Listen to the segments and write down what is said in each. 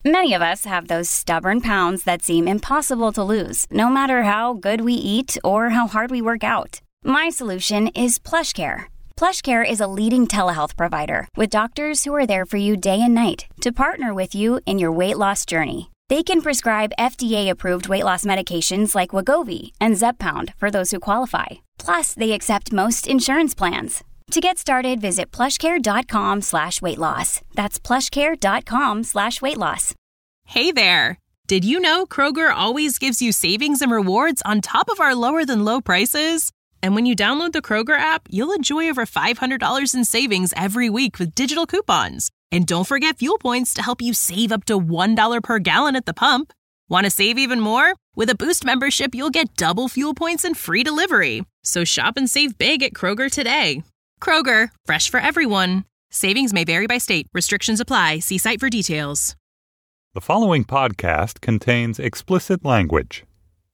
Many of us have those stubborn pounds that seem impossible to lose, no matter how good we eat or how hard we work out. My solution is PlushCare. PlushCare is a leading telehealth provider with doctors who are there for you day and night to partner with you in your weight loss journey. They can prescribe FDA-approved weight loss medications like Wegovy and Zepbound for those who qualify. Plus, they accept most insurance plans. To get started, visit plushcare.com/weightloss. That's plushcare.com/weightloss. Hey there! Did you know Kroger always gives you savings and rewards on top of our lower-than-low prices? And when you download the Kroger app, you'll enjoy over $500 in savings every week with digital coupons. And don't forget fuel points to help you save up to $1 per gallon at the pump. Want to save even more? With a Boost membership, you'll get double fuel points and free delivery. So shop and save big at Kroger today. Kroger, fresh for everyone. Savings may vary by state. Restrictions apply. See site for details. The following podcast contains explicit language.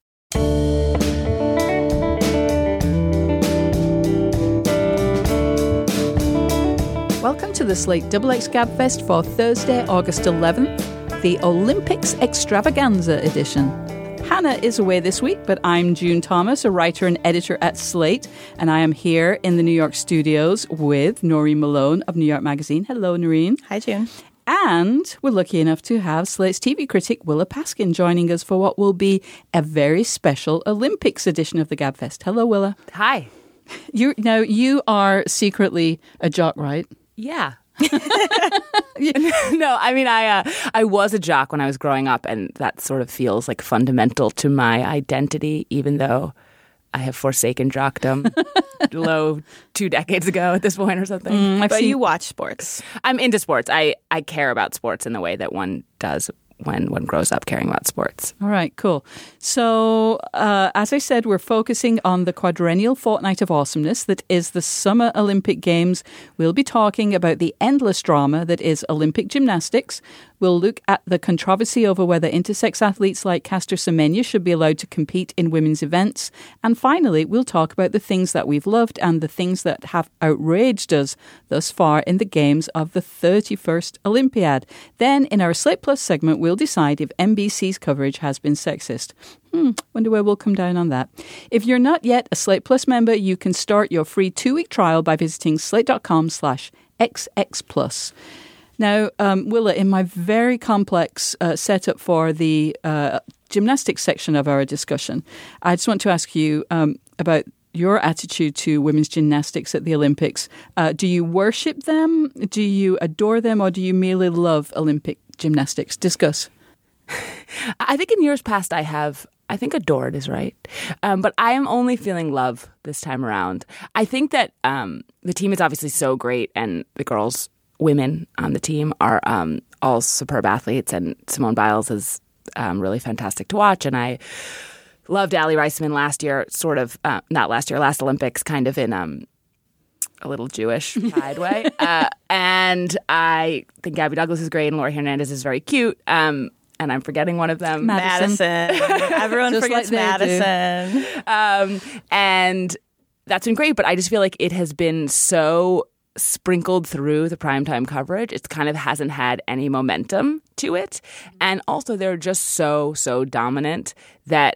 Welcome to the Slate XX Gabfest for Thursday, August 11th, the Olympics Extravaganza edition. Hannah is away this week, but I'm June Thomas, a writer and editor at Slate, and I am here in the New York studios with Noreen Malone of New York Magazine. Hello, Noreen. Hi, June. And we're lucky enough to have Slate's TV critic Willa Paskin joining us for what will be a very special Olympics edition of the Gabfest. Hello, Willa. Hi. You are secretly a jock, right? Yeah. No, I mean, I was a jock when I was growing up, and that sort of feels like fundamental to my identity, even though I have forsaken jockdom 2 decades ago at this point or something. But you watch sports. I'm into sports. I care about sports in the way that one does when one grows up caring about sports. All right, cool. So, as I said, we're focusing on the quadrennial fortnight of awesomeness that is the Summer Olympic Games. We'll be talking about the endless drama that is Olympic gymnastics. We'll look at the controversy over whether intersex athletes like Caster Semenya should be allowed to compete in women's events. And finally, we'll talk about the things that we've loved and the things that have outraged us thus far in the games of the 31st Olympiad. Then, in our Slate Plus segment, we'll decide if NBC's coverage has been sexist. Wonder where we'll come down on that. If you're not yet a Slate Plus member, you can start your free 2-week trial by visiting slate.com/xxplus. Now, Willa, in my very complex setup for the gymnastics section of our discussion, I just want to ask you about your attitude to women's gymnastics at the Olympics. Do you worship them? Do you adore them? Or do you merely love Olympic gymnastics? Discuss. I think in years past I think adored is right. But I am only feeling love this time around. I think that the team is obviously so great, and the women on the team are all superb athletes, and Simone Biles is really fantastic to watch. And I loved Allie Reisman last Olympics, kind of in a little Jewish pride way. And I think Gabby Douglas is great, and Laura Hernandez is very cute. And I'm forgetting one of them. Madison. Everyone forgets like Madison. And that's been great, but I just feel like it has been so sprinkled through the primetime coverage. It kind of hasn't had any momentum to it. And also they're just so dominant that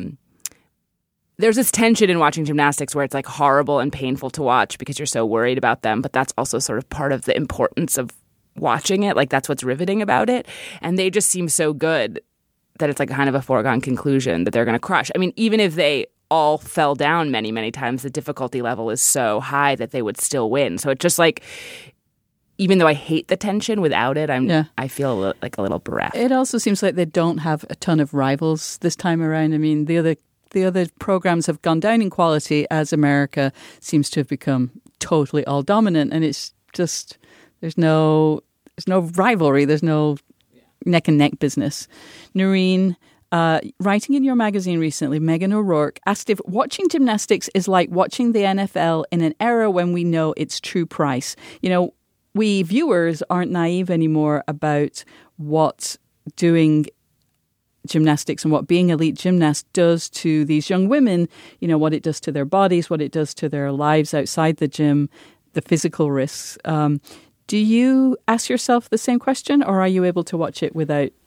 there's this tension in watching gymnastics where it's like horrible and painful to watch because you're so worried about them. But that's also sort of part of the importance of watching it. Like, that's what's riveting about it. And they just seem so good that it's like kind of a foregone conclusion that they're going to crush. I mean, even if they all fell down many times, the difficulty level is so high that they would still win. So it's just like, even though I hate the tension, without it, I feel like a little bereft. It also seems like they don't have a ton of rivals this time around. I mean, the other programs have gone down in quality as America seems to have become totally all dominant, and it's just there's no rivalry, there's no neck and neck business. Noreen, writing in your magazine recently, Megan O'Rourke asked if watching gymnastics is like watching the NFL in an era when we know its true price. You know, we viewers aren't naive anymore about what doing gymnastics and what being elite gymnast does to these young women, you know, what it does to their bodies, what it does to their lives outside the gym, the physical risks. Do you ask yourself the same question, or are you able to watch it without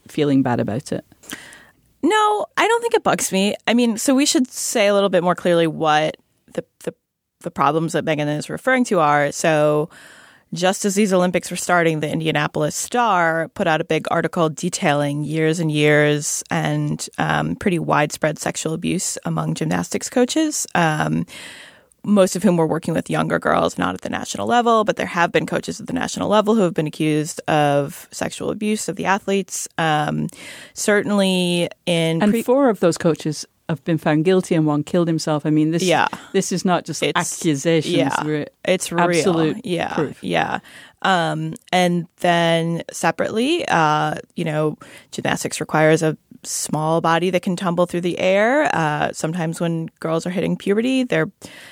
feeling bad about it? No, I don't think it bugs me. I mean, so we should say a little bit more clearly what the problems that Megan is referring to are. So just as these Olympics were starting, the Indianapolis Star put out a big article detailing years and years and pretty widespread sexual abuse among gymnastics coaches, most of whom were working with younger girls, not at the national level, but there have been coaches at the national level who have been accused of sexual abuse of the athletes. Certainly in... And 4 of those coaches have been found guilty and 1 killed himself. I mean, this is not just accusations. Yeah, it's real. Absolute proof. proof. Yeah. And then separately, gymnastics requires a small body that can tumble through the air. Sometimes when girls are hitting puberty, their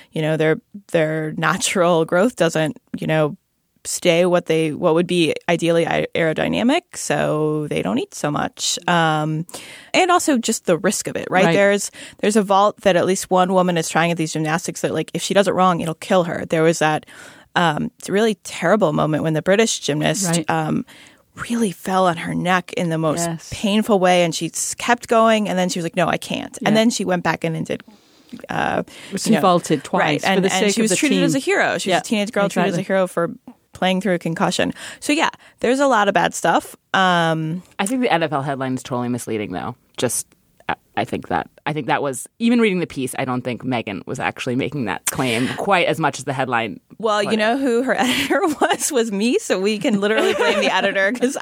natural growth doesn't, stay what would be ideally aerodynamic, so they don't eat so much. And also just the risk of it, right? There's a vault that at least one woman is trying at these gymnastics that, like, if she does it wrong, it'll kill her. There was that really terrible moment when the British gymnast really fell on her neck in the most painful way, and she kept going, and then she was like, no, I can't. And then she went back in and did she vaulted twice right. for the sake and she was of the treated team. as a hero. She was a teenage girl treated as a hero for playing through a concussion. So yeah, there's a lot of bad stuff. I think the NFL headline is totally misleading, though. I think that was, even reading the piece, I don't think Megan was actually making that claim quite as much as the headline. Well, you know who her editor was me, so we can literally blame the editor because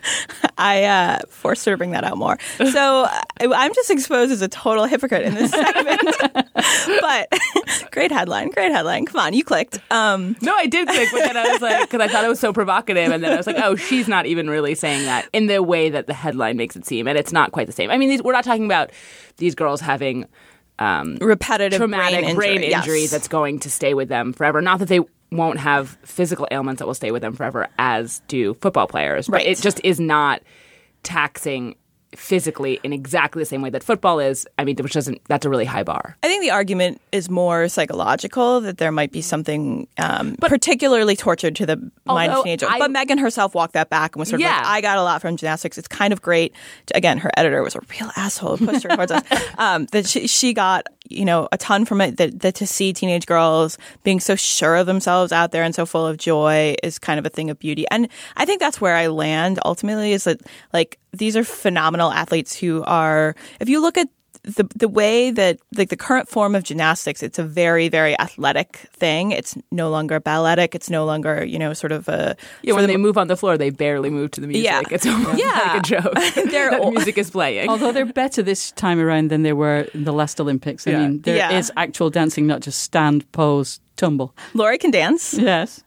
I forced her to bring that out more. So I'm just exposed as a total hypocrite in this segment. But great headline. Come on, you clicked. No, I did click, but then I was like, because I thought it was so provocative, and then I was like, oh, she's not even really saying that in the way that the headline makes it seem, and it's not quite the same. I mean, we're not talking about these girls having repetitive traumatic brain injury yes. that's going to stay with them forever. Not that they won't have physical ailments that will stay with them forever, as do football players. But it just is not taxing physically in exactly the same way that football is. I mean, that's a really high bar. I think the argument is more psychological, that there might be something particularly tortured to the mind of teenagers. But Megan herself walked that back and was sort of like, I got a lot from gymnastics. It's kind of great. Again, her editor was a real asshole who pushed her towards us. That she got, a ton from it, that to see teenage girls being so sure of themselves out there and so full of joy is kind of a thing of beauty. And I think that's where I land ultimately, is that, like, these are phenomenal athletes who are, if you look at the way that, like, the current form of gymnastics, it's a very, very athletic thing. It's no longer balletic. It's no longer, sort of a... Yeah, when they move on the floor, they barely move to the music. Yeah. It's almost like a joke. The music is playing. Although they're better this time around than they were in the last Olympics. I mean, there is actual dancing, not just stand, pose, tumble. Laurie can dance. Yes.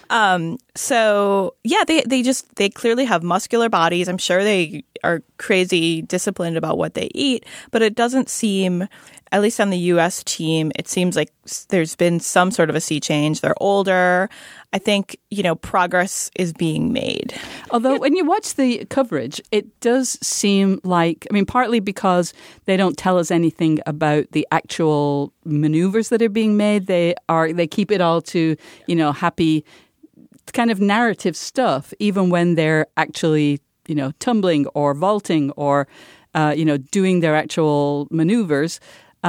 So yeah, they clearly have muscular bodies. I'm sure they are crazy disciplined about what they eat, but it doesn't seem, at least on the U.S. team, it seems like there's been some sort of a sea change. They're older. I think, progress is being made. Although when you watch the coverage, it does seem like, partly because they don't tell us anything about the actual maneuvers that are being made. They keep it all to, happy kind of narrative stuff, even when they're actually, tumbling or vaulting or, doing their actual maneuvers.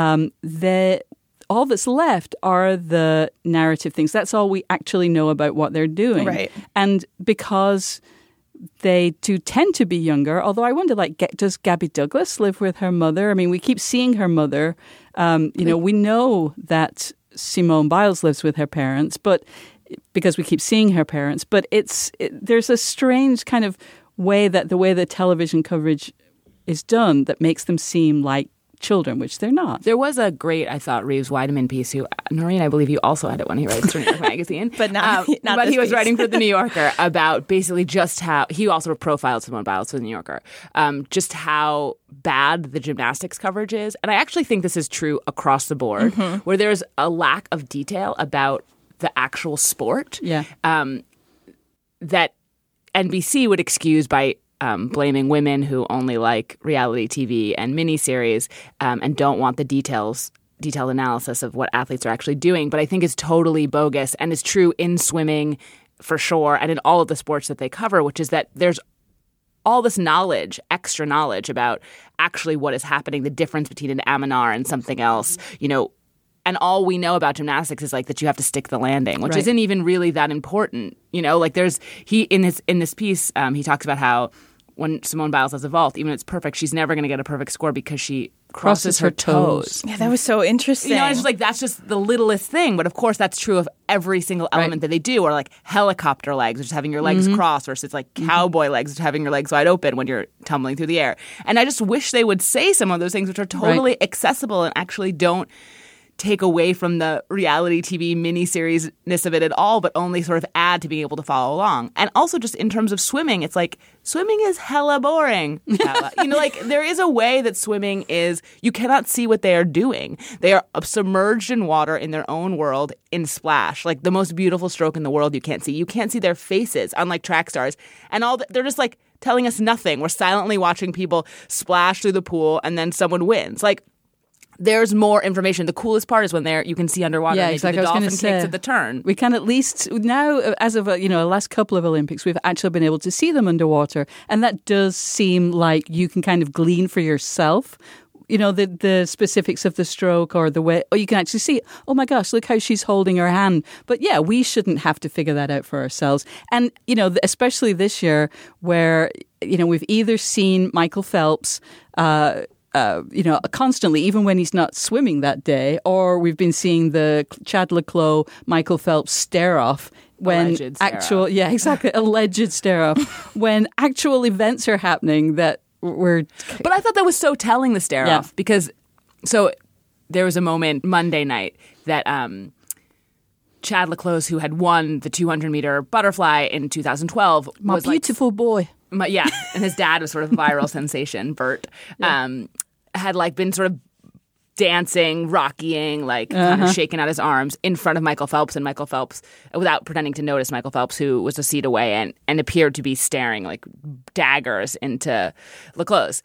All that's left are the narrative things. That's all we actually know about what they're doing. Right. And because they do tend to be younger, although I wonder, does Gabby Douglas live with her mother? I mean, we keep seeing her mother. We know that Simone Biles lives with her parents, but because we keep seeing her parents. But there's a strange kind of way that the way the television coverage is done that makes them seem like children, which they're not. There was a great, I thought, Reeves Weideman piece who, Noreen, I believe you also had it when he writes for New York Magazine. But not but this he was piece. writing for The New Yorker about basically just how, he also profiled Simone Biles for The New Yorker, just how bad the gymnastics coverage is. And I actually think this is true across the board, where there's a lack of detail about the actual sport that NBC would excuse by blaming women who only like reality TV and miniseries and don't want the detailed analysis of what athletes are actually doing. But I think it's totally bogus and is true in swimming for sure and in all of the sports that they cover, which is that there's all this knowledge, extra knowledge about actually what is happening, the difference between an Amanar and something else, and all we know about gymnastics is like that you have to stick the landing, which isn't even really that important. Like in this piece, he talks about how when Simone Biles does a vault, even if it's perfect, she's never going to get a perfect score because she crosses her toes. Yeah, that was so interesting. It's just like that's just the littlest thing, but of course that's true of every single element that they do. Or like helicopter legs, which is having your legs crossed, versus like cowboy legs, which is having your legs wide open when you're tumbling through the air. And I just wish they would say some of those things, which are totally accessible and actually don't take away from the reality TV miniseries-ness of it at all, but only sort of add to being able to follow along. And also just in terms of swimming, it's like swimming is hella boring. Like there is a way that swimming is, you cannot see what they are doing. They are submerged in water in their own world in splash, like the most beautiful stroke in the world you can't see. You can't see their faces, unlike track stars. And they're just like telling us nothing. We're silently watching people splash through the pool and then someone wins. Like, there's more information. The coolest part is when you can see underwater. Yeah, exactly. The dolphin kicks at the turn. We can at least now, as of the last couple of Olympics, we've actually been able to see them underwater, and that does seem like you can kind of glean for yourself. The specifics of the stroke or the way, or you can actually see, oh my gosh, look how she's holding her hand. But yeah, we shouldn't have to figure that out for ourselves. And, especially this year where, we've either seen Michael Phelps, constantly, even when he's not swimming that day, or we've been seeing the Chad le Clos, Michael Phelps stare-off when alleged stare-off when actual events are happening that we're... But I thought that was so telling, the stare-off, because there was a moment Monday night that Chad le Clos, who had won the 200-meter butterfly in 2012, my beautiful boy. And his dad was sort of a viral sensation, Bert, had been sort of dancing, rockying, kind of shaking out his arms in front of Michael Phelps, and Michael Phelps, without pretending to notice Michael Phelps, who was a seat away and appeared to be staring like daggers into le Clos.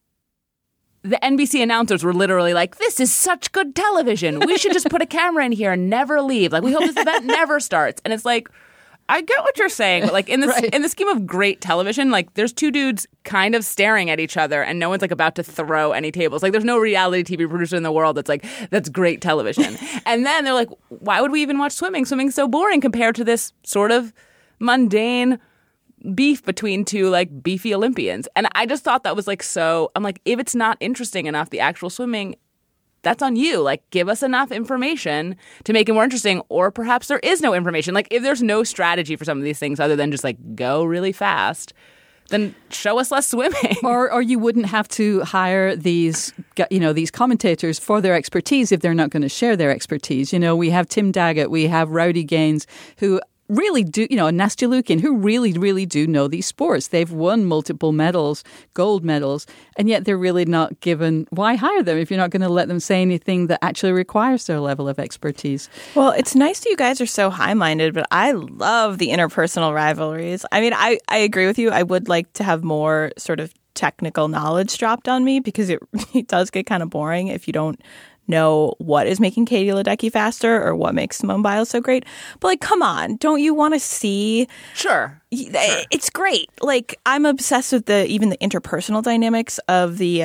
The NBC announcers were literally like, this is such good television. We should just put a camera in here and never leave. Like, we hope this event never starts. And it's like, I get what you're saying, but like in the scheme of great television, like there's two dudes kind of staring at each other and no one's like about to throw any tables. Like there's no reality TV producer in the world that's like, that's great television. And then they're like, why would we even watch swimming? Swimming's so boring compared to this sort of mundane beef between two like beefy Olympians. And I just thought that was like, so I'm like, if it's not interesting enough, the actual swimming, that's on you. Like, give us enough information to make it more interesting, or perhaps there is no information. Like, if there's no strategy for some of these things other than just like go really fast, then show us less swimming. Or you wouldn't have to hire these commentators for their expertise if they're not going to share their expertise. We have Tim Daggett, we have Rowdy Gaines, who really do, Nastya Lukin, who really, really do know these sports. They've won multiple medals, gold medals, and yet they're really not given. Why hire them if you're not going to let them say anything that actually requires their level of expertise? Well, it's nice that you guys are so high-minded, but I love the interpersonal rivalries. I mean, I agree with you. I would like to have more sort of technical knowledge dropped on me, because it does get kind of boring if you don't know what is making Katie Ledecky faster or what makes Simone Biles so great. But like, come on, don't you want to see? Sure. It's great. Like, I'm obsessed with even the interpersonal dynamics of the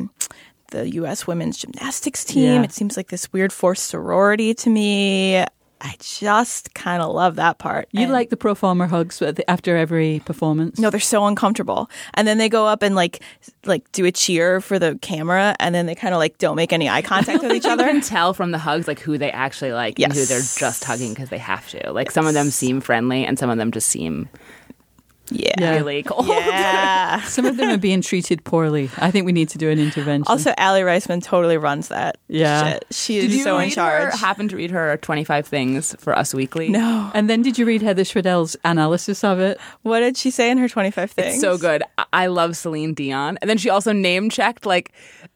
U.S. women's gymnastics team. Yeah. It seems like this weird forced sorority to me. I just kind of love that part. You like the pro forma hugs after every performance? No, they're so uncomfortable. And then they go up and like do a cheer for the camera, and then they kind of like don't make any eye contact with each other. You can tell from the hugs like who they actually like and who they're just hugging because they have to. Like some of them seem friendly and some of them just seem really cold. Yeah. Some of them are being treated poorly. I think we need to do an intervention. Also, Allie Reisman totally runs that shit. She is so in charge. Happen to read her 25 Things for Us Weekly? No. And then did you read Heather Schradel's analysis of it? What did she say in her 25 Things? It's so good. I love Celine Dion. And then she also name-checked like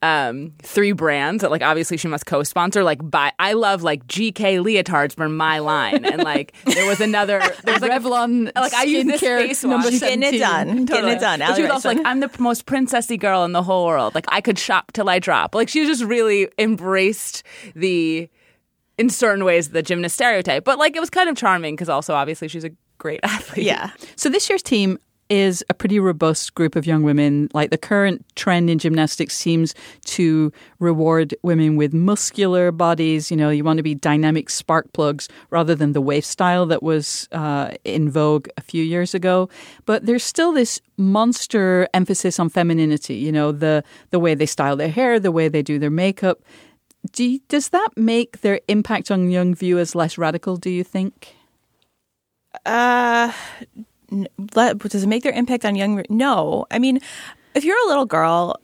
3 brands that like obviously she must co-sponsor. Like I love like GK leotards for my line. And like there was like Revlon like I use this face wash. Getting it done. Getting it done. But she was also like, I'm the most princessy girl in the whole world. Like, I could shop till I drop. Like, she just really embraced in certain ways, the gymnast stereotype. But, like, it was kind of charming because also, obviously, she's a great athlete. Yeah. So this year's team, is a pretty robust group of young women. Like the current trend in gymnastics seems to reward women with muscular bodies. You know, you want to be dynamic spark plugs rather than the waif style that was in vogue a few years ago. But there's still this monster emphasis on femininity, you know, the way they style their hair, the way they do their makeup. Does that make their impact on young viewers less radical, do you think? Does it make their impact on young? No. I mean, if you're a little girl,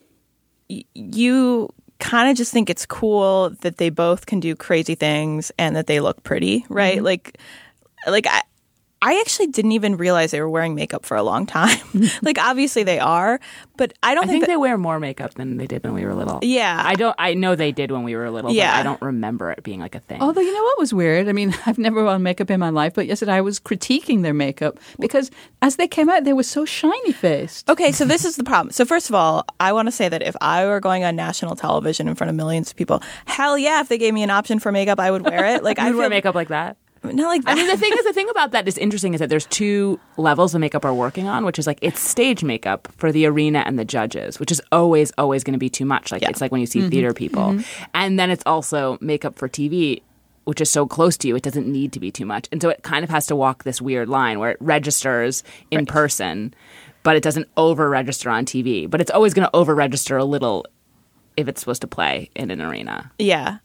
you kind of just think it's cool that they both can do crazy things and that they look pretty, right? Mm-hmm. Like I actually didn't even realize they were wearing makeup for a long time. Like, obviously they are, but I think they wear more makeup than they did when we were little. Yeah. I know they did when we were little, yeah. But I don't remember it being like a thing. Although, you know what was weird? I mean, I've never worn makeup in my life, but yesterday I was critiquing their makeup because as they came out, they were so shiny-faced. Okay, so this is the problem. So first of all, I want to say that if I were going on national television in front of millions of people, hell yeah, if they gave me an option for makeup, I would wear it. Like, I would wear makeup like that. Not like that. I mean, the thing about that is interesting is that there's two levels the makeup are working on, which is like it's stage makeup for the arena and the judges, which is always going to be too much. Like It's like when you see mm-hmm. theater people. Mm-hmm. And then it's also makeup for TV, which is so close to you, it doesn't need to be too much. And so it kind of has to walk this weird line where it registers in person, but it doesn't over-register on TV. But it's always going to over-register a little if it's supposed to play in an arena. Yeah.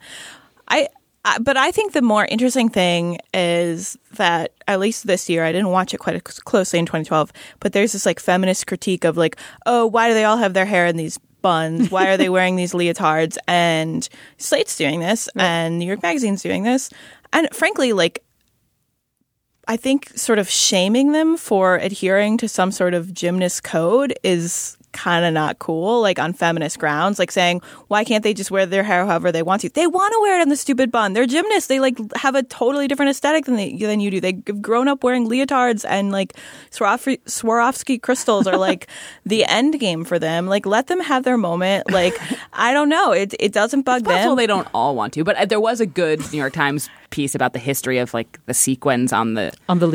But I think the more interesting thing is that, at least this year, I didn't watch it quite as closely in 2012, but there's this like feminist critique of like, oh, why do they all have their hair in these buns? Why are they wearing these leotards? And Slate's doing this, and New York Magazine's doing this. And frankly, like, I think sort of shaming them for adhering to some sort of gymnast code is kind of not cool, like on feminist grounds, like saying, why can't they just wear their hair however they want to? They want to wear it in the stupid bun. They're gymnasts. They like have a totally different aesthetic than you do. They've grown up wearing leotards, and like Swarovski crystals are like the end game for them. Like, let them have their moment. Like, I don't know. It doesn't bug them. It's possible they don't all want to, but there was a good New York Times piece about the history of like the sequins on the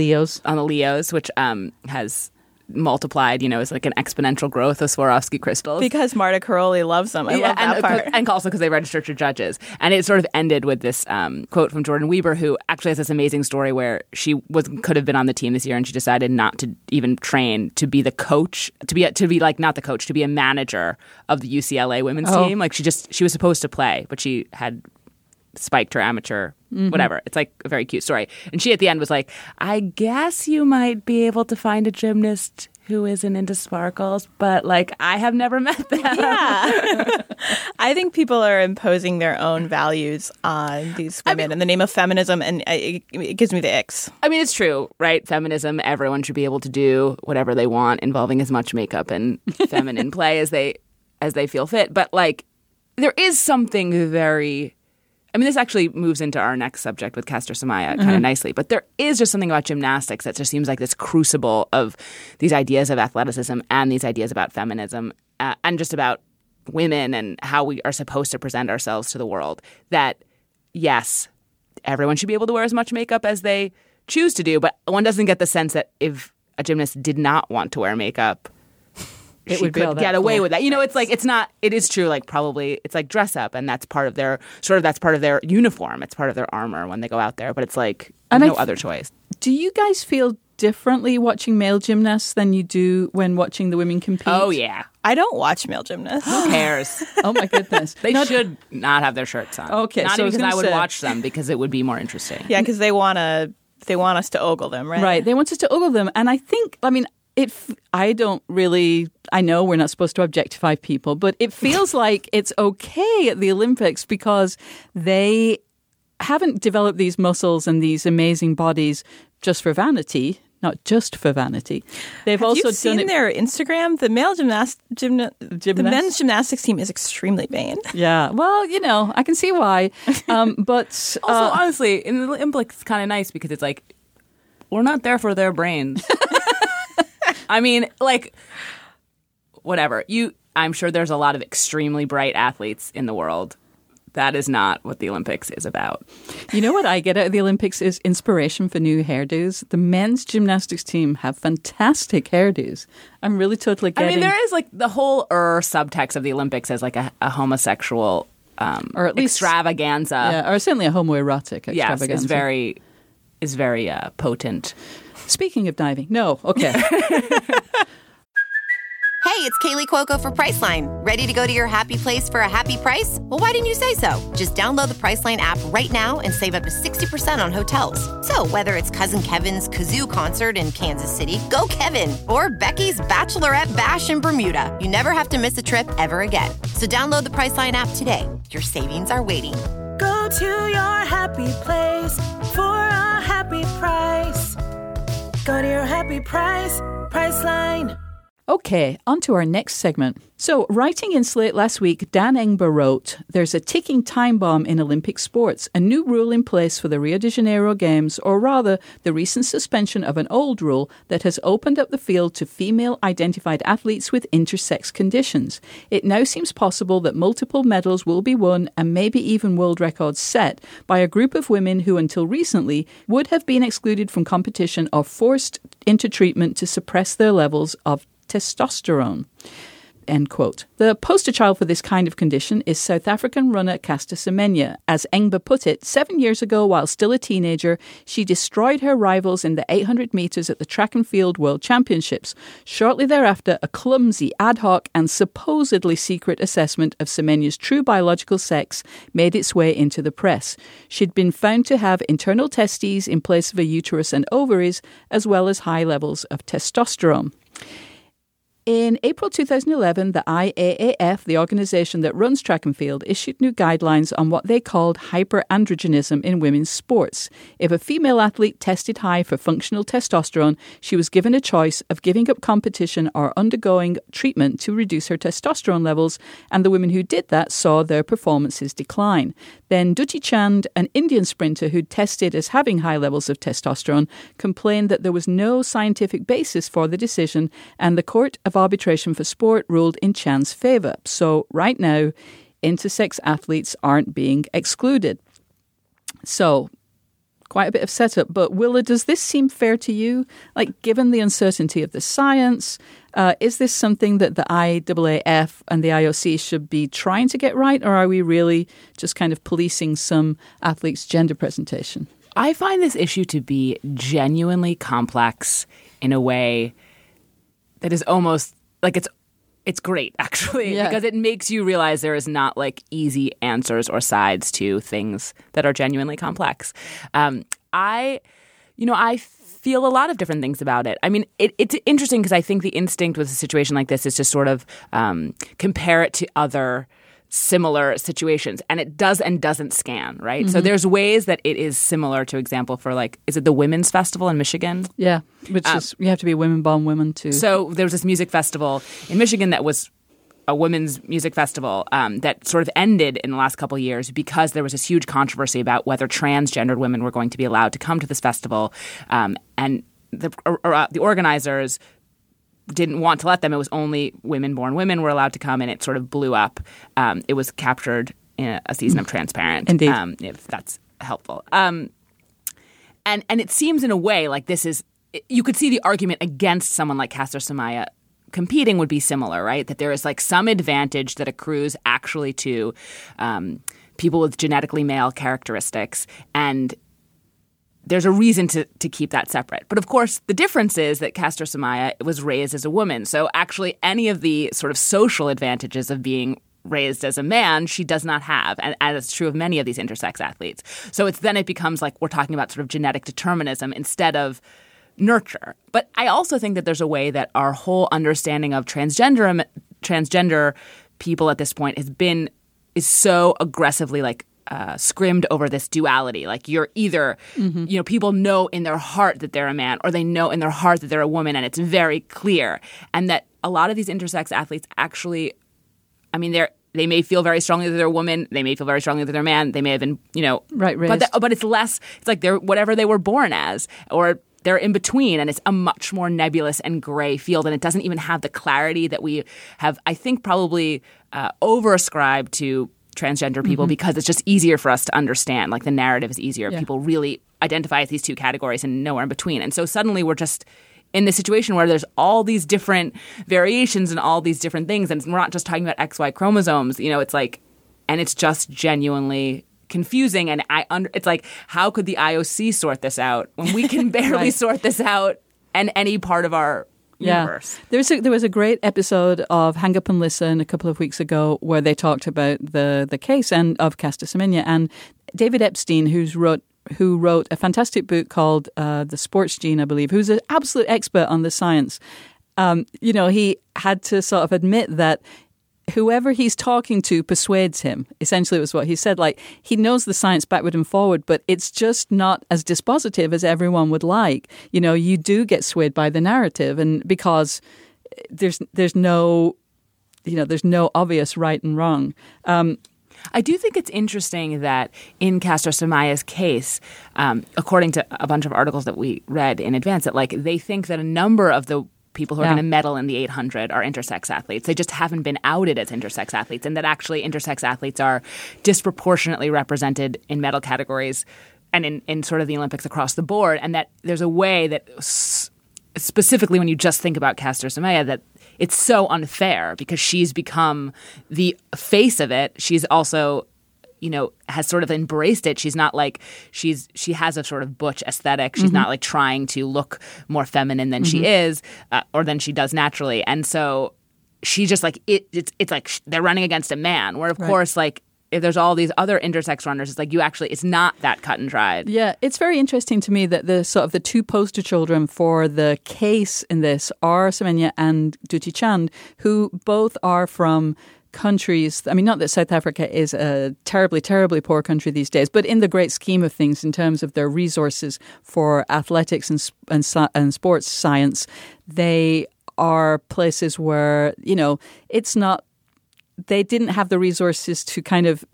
Leos, which has multiplied, you know, as like an exponential growth of Swarovski crystals. Because Marta Karolyi loves them. I love that part. And also because they registered to judges. And it sort of ended with this quote from Jordan Weber, who actually has this amazing story where she could have been on the team this year and she decided not to even train, to be the coach, to be like not the coach, to be a manager of the UCLA women's team. Like she was supposed to play, but she had spiked her amateur whatever. It's like a very cute story. And she at the end was like, I guess you might be able to find a gymnast who isn't into sparkles, but like I have never met them. Yeah. I think people are imposing their own values on these women in the name of feminism, and it gives me the icks. I mean, it's true, right? Feminism, everyone should be able to do whatever they want involving as much makeup and feminine play as they feel fit. But like there is something very... I mean, this actually moves into our next subject with Caster Semenya kind of nicely, but there is just something about gymnastics that just seems like this crucible of these ideas of athleticism and these ideas about feminism and just about women and how we are supposed to present ourselves to the world that, yes, everyone should be able to wear as much makeup as they choose to do, but one doesn't get the sense that if a gymnast did not want to wear makeup, she could get away with that. You know, it's like, it is true, like probably it's like dress up and that's part of their uniform. It's part of their armor when they go out there, but it's like no other choice. Do you guys feel differently watching male gymnasts than you do when watching the women compete? Oh, yeah. I don't watch male gymnasts. Who cares? Oh, my goodness. They should not have their shirts on. Okay. Not even because I would watch them because it would be more interesting. Yeah, because they want us to ogle them, right? Right. They want us to ogle them. And I think, I mean, I know we're not supposed to objectify people, but it feels like it's okay at the Olympics because they haven't developed these muscles and these amazing bodies just for vanity, not just for vanity. They've Have also you seen done their Instagram? The the men's gymnastics team is extremely vain. Yeah, well, you know, I can see why. But also, honestly, in the Olympics, it's kind of nice because it's like we're not there for their brains. I mean, like, whatever. I'm sure there's a lot of extremely bright athletes in the world, That is not what the Olympics is about. You know what I get out of the Olympics is inspiration for new hairdos. The men's gymnastics team have fantastic hairdos. I'm really totally getting... I mean, there is like the whole subtext of the Olympics as like a homosexual or at least extravaganza. Yeah, or certainly a homoerotic extravaganza. Yes, is very potent. Speaking of diving, no, okay. Hey, it's Kaylee Cuoco for Priceline. Ready to go to your happy place for a happy price? Well, why didn't you say so? Just download the Priceline app right now and save up to 60% on hotels. So whether it's Cousin Kevin's Kazoo Concert in Kansas City, go Kevin, or Becky's Bachelorette Bash in Bermuda, you never have to miss a trip ever again. So download the Priceline app today. Your savings are waiting. Go to your happy place for a happy price. Go to your happy price, Priceline. Okay, on to our next segment. So, writing in Slate last week, Dan Engber wrote, "There's a ticking time bomb in Olympic sports, a new rule in place for the Rio de Janeiro Games, or rather, the recent suspension of an old rule that has opened up the field to female-identified athletes with intersex conditions. It now seems possible that multiple medals will be won and maybe even world records set by a group of women who until recently would have been excluded from competition or forced into treatment to suppress their levels of testosterone." End quote. The poster child for this kind of condition is South African runner Caster Semenya. As Engber put it, 7 years ago, while still a teenager, she destroyed her rivals in the 800 metres at the Track and Field World Championships. Shortly thereafter, a clumsy, ad hoc and supposedly secret assessment of Semenya's true biological sex made its way into the press. She'd been found to have internal testes in place of a uterus and ovaries, as well as high levels of testosterone. In April 2011, the IAAF, the organisation that runs track and field, issued new guidelines on what they called hyperandrogenism in women's sports. If a female athlete tested high for functional testosterone, she was given a choice of giving up competition or undergoing treatment to reduce her testosterone levels, and the women who did that saw their performances decline. Then Dutee Chand, an Indian sprinter who tested as having high levels of testosterone, complained that there was no scientific basis for the decision, and the Court of Arbitration for Sport ruled in Chand's favour. So right now, intersex athletes aren't being excluded. So quite a bit of setup. But Willa, does this seem fair to you? Like, given the uncertainty of the science, is this something that the IAAF and the IOC should be trying to get right, or are we really just kind of policing some athletes' gender presentation? I find this issue to be genuinely complex in a way that is almost like it's great, actually, because it makes you realize there is not like easy answers or sides to things that are genuinely complex. I feel a lot of different things about it. I mean, it's interesting because I think the instinct with a situation like this is to sort of compare it to other similar situations, and it does and doesn't scan, right? Mm-hmm. So there's ways that it is similar to example for, like, is it the Women's Festival in Michigan? Yeah, which is, you have to be women-born women too. So there was this music festival in Michigan that was a women's music festival that sort of ended in the last couple of years because there was this huge controversy about whether transgendered women were going to be allowed to come to this festival, and the organizers didn't want to let them. It was only women-born women were allowed to come, and it sort of blew up. It was captured in a season of Transparent. Indeed. If that's helpful. And it seems in a way like this is – you could see the argument against someone like Caster Semenya competing would be similar, right? That there is like some advantage that accrues actually to people with genetically male characteristics, and there's a reason to keep that separate. But of course, the difference is that Caster Semenya was raised as a woman. So actually any of the sort of social advantages of being raised as a man, she does not have. And as it's true of many of these intersex athletes. So it becomes like we're talking about sort of genetic determinism instead of nurture. But I also think that there's a way that our whole understanding of transgender people at this point is so aggressively like scrimmed over this duality. Like you're either, people know in their heart that they're a man, or they know in their heart that they're a woman, and it's very clear. And that a lot of these intersex athletes actually, I mean, they may feel very strongly that they're a woman. They may feel very strongly that they're a man. They may have been, right, raised. But it's less. It's like they're whatever they were born as, or they're in between, and it's a much more nebulous and gray field, and it doesn't even have the clarity that we have, I think, probably overascribed to transgender people because it's just easier for us to understand. Like the narrative is easier. Yeah. People really identify as these two categories and nowhere in between. And so suddenly we're just in this situation where there's all these different variations and all these different things. And we're not just talking about XY chromosomes. It's like, and it's just genuinely confusing. And it's like, how could the IOC sort this out when we can barely sort this out in any part of our universe? There was a great episode of Hang Up and Listen a couple of weeks ago where they talked about the case and of Caster Semenya, and David Epstein, who wrote a fantastic book called The Sports Gene, I believe, who's an absolute expert on the science. He had to sort of admit that whoever he's talking to persuades him. Essentially, was what he said. Like, he knows the science backward and forward, but it's just not as dispositive as everyone would like. You do get swayed by the narrative, and because there's no obvious right and wrong. I do think it's interesting that in Caster Semenya's case, according to a bunch of articles that we read in advance, that they think that a number of the people who are going to medal in the 800 are intersex athletes. They just haven't been outed as intersex athletes, and that actually intersex athletes are disproportionately represented in medal categories and in sort of the Olympics across the board, and that there's a way that specifically when you just think about Caster Semenya that it's so unfair because she's become the face of it. She's also has sort of embraced it. She's not like she has a sort of butch aesthetic. She's not like trying to look more feminine than she is or than she does naturally. And so she just like it's like they're running against a man. Where of course like if there's all these other intersex runners, it's like it's not that cut and dried. Yeah, it's very interesting to me that the two poster children for the case in this are Semenya and Dutee Chand, who both are from countries. I mean, not that South Africa is a terribly, terribly poor country these days, but in the great scheme of things, in terms of their resources for athletics and sports science, they are places where, it's not, they didn't have the resources to kind of,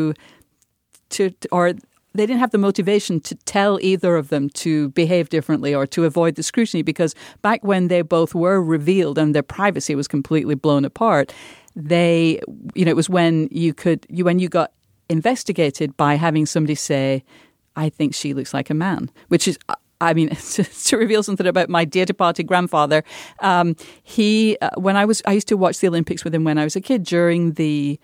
or they didn't have the motivation to tell either of them to behave differently or to avoid the scrutiny, because back when they both were revealed and their privacy was completely blown apart, it was when you got investigated by having somebody say, I think she looks like a man, which is, I mean, to reveal something about my dear departed grandfather. I used to watch the Olympics with him when I was a kid during the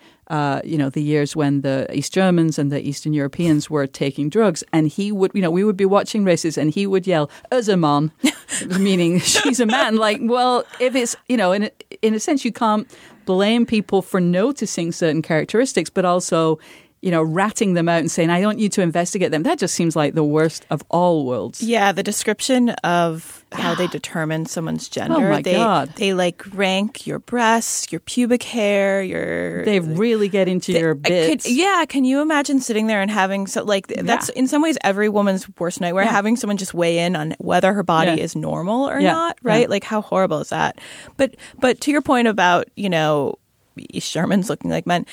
years when the East Germans and the Eastern Europeans were taking drugs, and he would, we would be watching races and he would yell, "Us a man," meaning she's a man. Like, well, if it's, in a sense, you can't blame people for noticing certain characteristics, but also, ratting them out and saying, I want you to investigate them. That just seems like the worst of all worlds. Yeah, the description of how they determine someone's gender. Oh my God. They rank your breasts, your pubic hair, They really get into your bits. Can you imagine sitting there and having, that's in some ways every woman's worst nightmare, having someone just weigh in on whether her body is normal or not, right? Yeah. Like, how horrible is that? But to your point about, East Germans looking like men,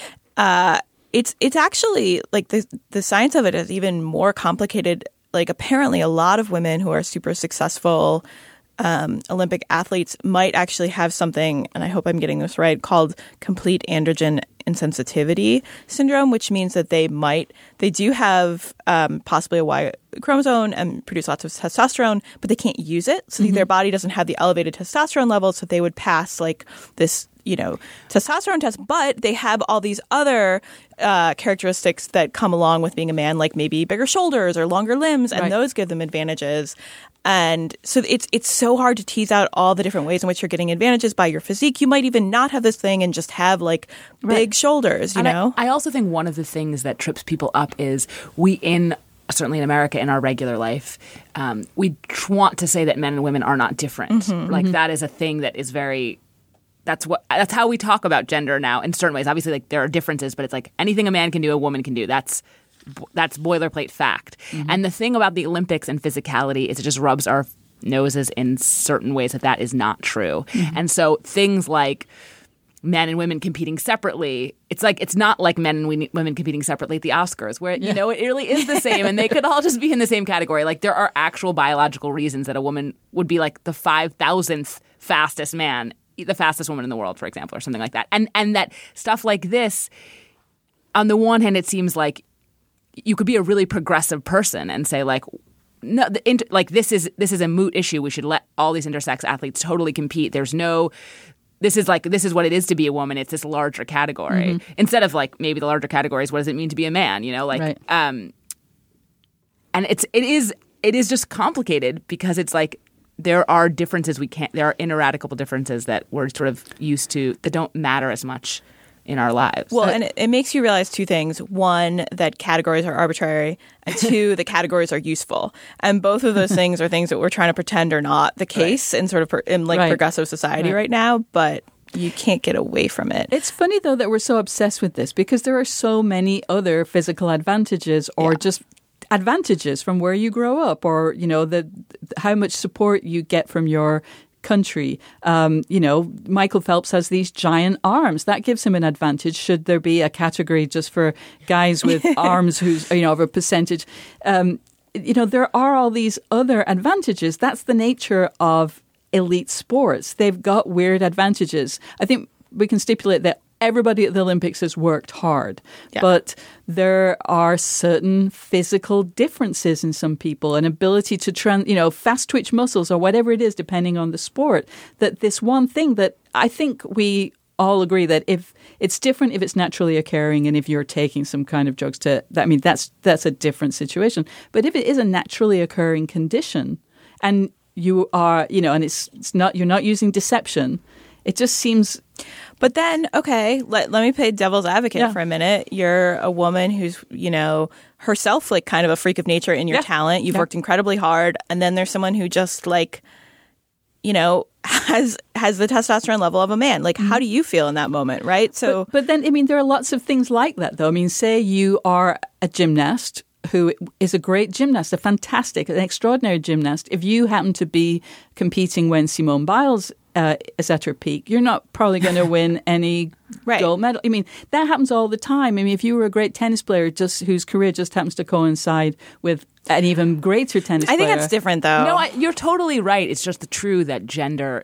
It's actually like the science of it is even more complicated. Like, apparently a lot of women who are super successful Olympic athletes might actually have something, and I hope I'm getting this right, called complete androgen insensitivity syndrome, which means that they do have possibly a Y chromosome and produce lots of testosterone, but they can't use it. So their body doesn't have the elevated testosterone levels, so they would pass like this testosterone test, but they have all these other characteristics that come along with being a man, like maybe bigger shoulders or longer limbs, and those give them advantages. And so it's so hard to tease out all the different ways in which you're getting advantages by your physique. You might even not have this thing and just have like big shoulders, you know? I also think one of the things that trips people up is certainly in America, in our regular life, we want to say that men and women are not different. That is a thing that is very... That's how we talk about gender now in certain ways. Obviously, like, there are differences, but it's like anything a man can do, a woman can do. That's boilerplate fact. And the thing about the Olympics and physicality is it just rubs our noses in certain ways that is not true. And so things like men and women competing separately, it's like it's not like men and women competing separately at the Oscars, where it really is the same, and they could all just be in the same category. Like, there are actual biological reasons that a woman would be like the 5,000th fastest man, the fastest woman in the world, for example, or something like that. And that stuff like this, on the one hand, it seems like you could be a really progressive person and say like, no, this is a moot issue. We should let all these intersex athletes totally compete. This is what it is to be a woman. It's this larger category instead of like maybe the larger category is what does it mean to be a man? You know, like, right. And it is just complicated because it's like there are differences there are ineradicable differences that we're sort of used to that don't matter as much in our lives. Well, and it makes you realize two things. One, that categories are arbitrary, and two, the categories are useful. And both of those things are things that we're trying to pretend are not the case in sort of progressive society right now, but you can't get away from it. It's funny, though, that we're so obsessed with this because there are so many other physical advantages or just advantages from where you grow up or, you know, how much support you get from your country. Michael Phelps has these giant arms. That gives him an advantage. Should there be a category just for guys with arms who's, of a percentage? There are all these other advantages. That's the nature of elite sports. They've got weird advantages. I think we can stipulate that everybody at the Olympics has worked hard, but there are certain physical differences in some people, an ability to fast twitch muscles or whatever it is, depending on the sport. That this one thing that I think we all agree that if it's different, if it's naturally occurring, and if you're taking some kind of drugs that's a different situation. But if it is a naturally occurring condition, and you are, and it's not, you're not using deception. It just seems. But then, okay, let me play devil's advocate for a minute. You're a woman who's, herself like kind of a freak of nature in your talent. You've worked incredibly hard. And then there's someone who just like, has the testosterone level of a man. Like, how do you feel in that moment, right? So, but then, there are lots of things like that, though. say you are a gymnast who is a great gymnast, an extraordinary gymnast. If you happen to be competing when Simone Biles is at her peak, you're not probably going to win any gold medal. That happens all the time. If you were a great tennis player whose career just happens to coincide with an even greater tennis player. I think that's different, though. No, you're totally right. It's just true that gender,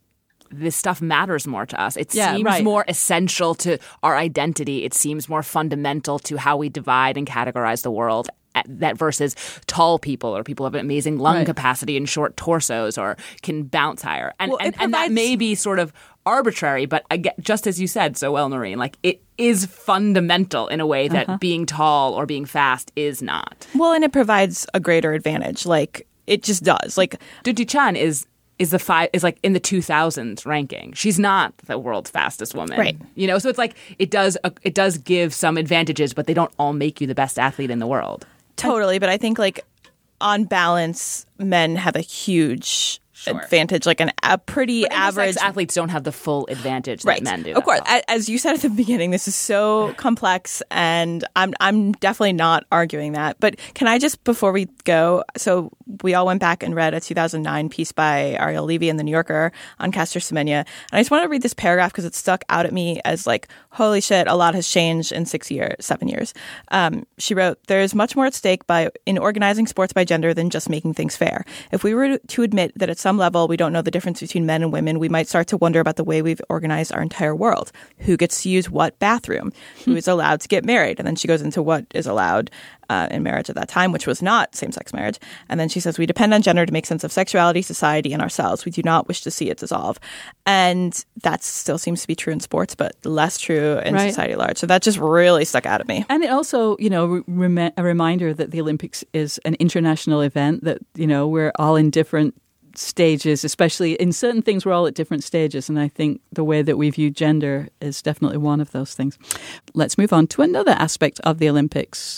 this stuff matters more to us. It seems more essential to our identity. It seems more fundamental to how we divide and categorize the world. That versus tall people or people who have an amazing lung capacity and short torsos or can bounce higher. And that may be sort of arbitrary, but just as you said so well, Noreen, like it is fundamental in a way that being tall or being fast is not. Well, and it provides a greater advantage. Like it just does. Like Dudie Chan is like in the 2000s ranking. She's not the world's fastest woman. Right. So it's like it does give some advantages, but they don't all make you the best athlete in the world. Totally, but I think like on balance, men have a huge advantage, like a pretty average. Athletes don't have the full advantage that men do. Of course, as you said at the beginning, this is so complex, and I'm definitely not arguing that. But can I just, before we go, so we all went back and read a 2009 piece by Ariel Levy in The New Yorker on Caster Semenya, and I just want to read this paragraph because it stuck out at me as like, holy shit, a lot has changed in 7 years. She wrote, "There is much more at stake in organizing sports by gender than just making things fair. If we were to admit that at some level we don't know the difference between men and women, we might start to wonder about the way we've organized our entire world. Who gets to use what bathroom? Who is allowed to get married?" And then she goes into what is allowed in marriage at that time, which was not same-sex marriage. And then she says, "We depend on gender to make sense of sexuality, society, and ourselves. We do not wish to see it dissolve." And that still seems to be true in sports, but less true in society at large. So that just really stuck out at me. And it also, a reminder that the Olympics is an international event, that, we're all in different stages, especially in certain things, we're all at different stages. And I think the way that we view gender is definitely one of those things. Let's move on to another aspect of the Olympics.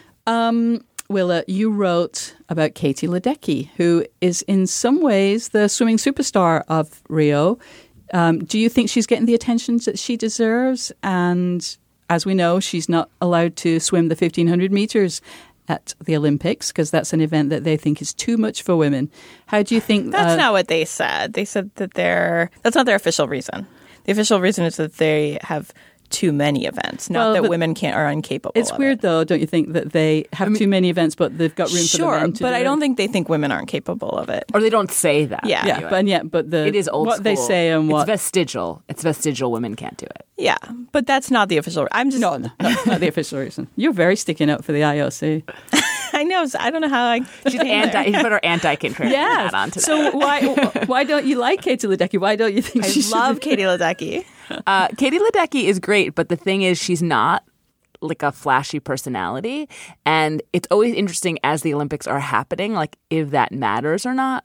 Willa, you wrote about Katie Ledecky, who is in some ways the swimming superstar of Rio. Do you think she's getting the attention that she deserves? And as we know, she's not allowed to swim the 1,500 meters at the Olympics because that's an event that they think is too much for women. How do you think... That's not what they said. They said that that's not their official reason. The official reason is that they have too many events, not that women are incapable. It's weird, though, don't you think, that they have too many events, but they've got room for the men to but I don't think they think women aren't capable of it, or they don't say that. Yeah, anyway. but it is old what school. they say and what it's vestigial. It's vestigial. Women can't do it. Yeah, but that's not the official. I'm just no, not the official reason. You're very sticking up for the IOC. I know. So I don't know how I. She's anti. You put her anti-contrarian hat on today. So why don't you like Katie Ledecky? Why don't you think I love Katie Ledecky? Katie Ledecky is great, but the thing is, she's not like a flashy personality, and it's always interesting as the Olympics are happening, like if that matters or not.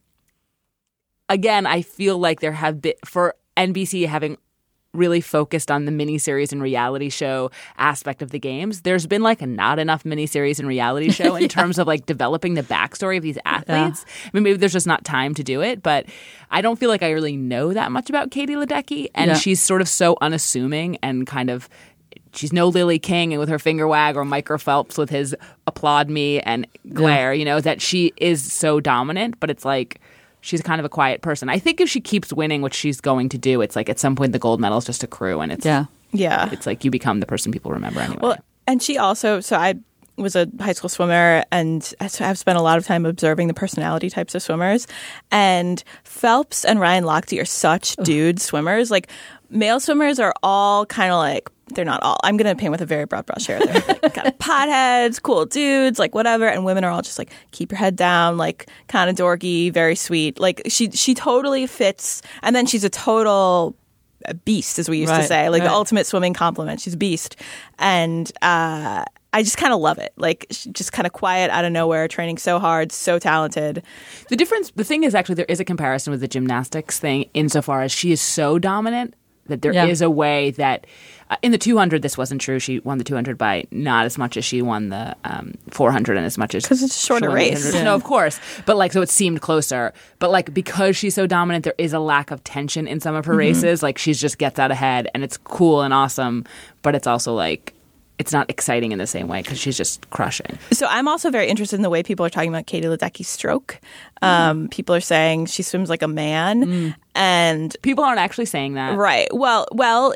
Again, I feel like there have been, for NBC having really focused on the miniseries and reality show aspect of the games, there's been like not enough miniseries and reality show in terms of like developing the backstory of these athletes. I mean, maybe there's just not time to do it, but I don't feel like I really know that much about Katie Ledecky, and she's sort of so unassuming and kind of, she's no Lily King and with her finger wag, or Michael Phelps with his applaud me and glare, you know, that she is so dominant, but it's like, she's kind of a quiet person. I think if she keeps winning, which she's going to do, it's like at some point the gold medals just accrue, and it's it's like you become the person people remember anyway. Well, and she also, so I was a high school swimmer, and I've spent a lot of time observing the personality types of swimmers. And Phelps and Ryan Lochte are such dude swimmers. Like, male swimmers are all kind of like, they're not all. I'm going to paint with a very broad brush here. They're like kind of potheads, cool dudes, like whatever. And women are all just like, keep your head down, like kind of dorky, very sweet. Like she totally fits. And then she's a total beast, as we used to say, like the ultimate swimming compliment. She's a beast. And I just kind of love it. Like, she's just kind of quiet out of nowhere, training so hard, so talented. The thing is actually there is a comparison with the gymnastics thing insofar as she is so dominant that there is a way that in the 200 this wasn't true. She won the 200 by not as much as she won the 400 and as much as because it's a shorter race. No, of course, but like so it seemed closer. But like because she's so dominant, there is a lack of tension in some of her races. Like she just gets out ahead, and it's cool and awesome. But it's also like, it's not exciting in the same way because she's just crushing. So I'm also very interested in the way people are talking about Katie Ledecky's stroke. People are saying she swims like a man, and people aren't actually saying that. Right. Well,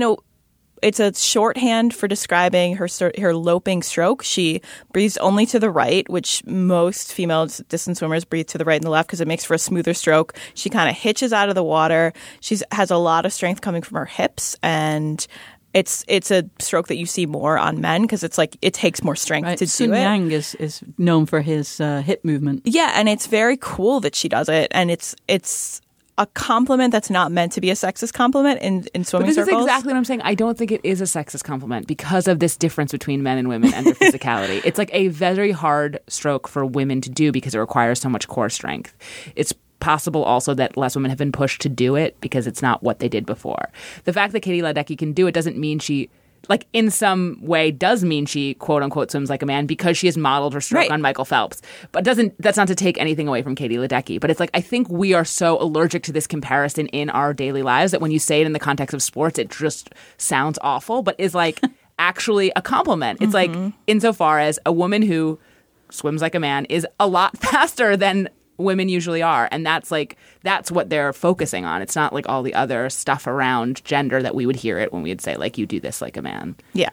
it's a shorthand for describing her loping stroke. She breathes only to the right, which most female distance swimmers breathe to the right and the left because it makes for a smoother stroke. She kind of hitches out of the water. She has a lot of strength coming from her hips, and it's a stroke that you see more on men because it's like it takes more strength to Sun do it. Yang is known for his hip movement. Yeah, and it's very cool that she does it, and it's a compliment that's not meant to be a sexist compliment in swimming circles. But this is exactly what I'm saying. I don't think it is a sexist compliment because of this difference between men and women and their physicality. It's like a very hard stroke for women to do because it requires so much core strength. It's possible also that less women have been pushed to do it because it's not what they did before. The fact that Katie Ledecky can do it doesn't mean she, like in some way does mean she quote unquote swims like a man because she has modeled her stroke on Michael Phelps. But that's not to take anything away from Katie Ledecky. But it's like, I think we are so allergic to this comparison in our daily lives that when you say it in the context of sports, it just sounds awful, but is like actually a compliment. It's like insofar as a woman who swims like a man is a lot faster than women usually are, and that's what they're focusing on. It's not like all the other stuff around gender that we would hear it when we'd say like, you do this like a man. Yeah.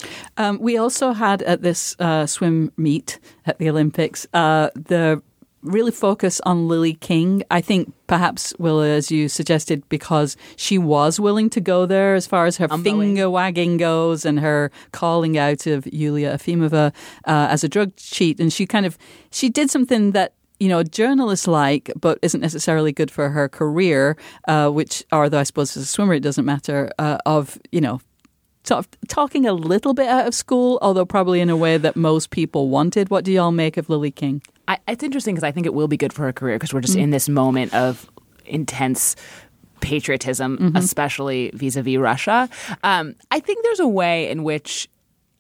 We also had at this swim meet at the Olympics the really focus on Lily King. I think perhaps, Willa, as you suggested, because she was willing to go there as far as her finger wagging goes and her calling out of Yulia Efimova as a drug cheat, and she did something that, you know, journalists like, but isn't necessarily good for her career, which, although I suppose as a swimmer it doesn't matter, of, you know, sort of talking a little bit out of school, although probably in a way that most people wanted. What do y'all make of Lily King? It's interesting because I think it will be good for her career because we're just in this moment of intense patriotism, especially vis-a-vis Russia. I think there's a way in which